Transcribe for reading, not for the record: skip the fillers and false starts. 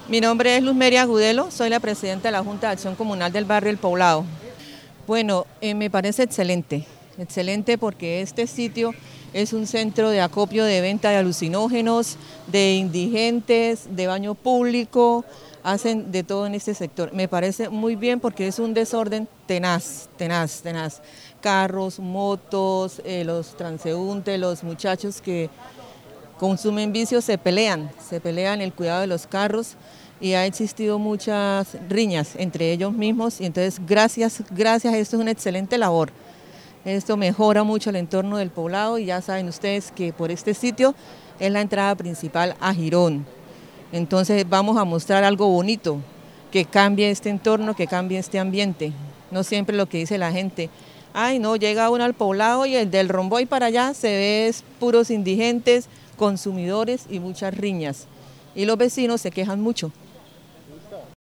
Mi nombre es Luz Meria Agudelo, soy la presidenta de la Junta de Acción Comunal del barrio El Poblado. Bueno, me parece excelente porque este sitio es un centro de acopio de venta de alucinógenos, de indigentes, de baño público, hacen de todo en este sector. Me parece muy bien porque es un desorden tenaz. Carros, motos, los transeúntes, los muchachos que consumen vicios se pelean el cuidado de los carros y ha existido muchas riñas entre ellos mismos y entonces gracias, esto es una excelente labor. Esto mejora mucho el entorno del poblado y ya saben ustedes que por este sitio es la entrada principal a Girón. Entonces vamos a mostrar algo bonito, que cambie este entorno, que cambie este ambiente. No siempre lo que dice la gente, ay no, llega uno al poblado y el del Romboy para allá se ve puros indigentes, consumidores y muchas riñas. Y los vecinos se quejan mucho.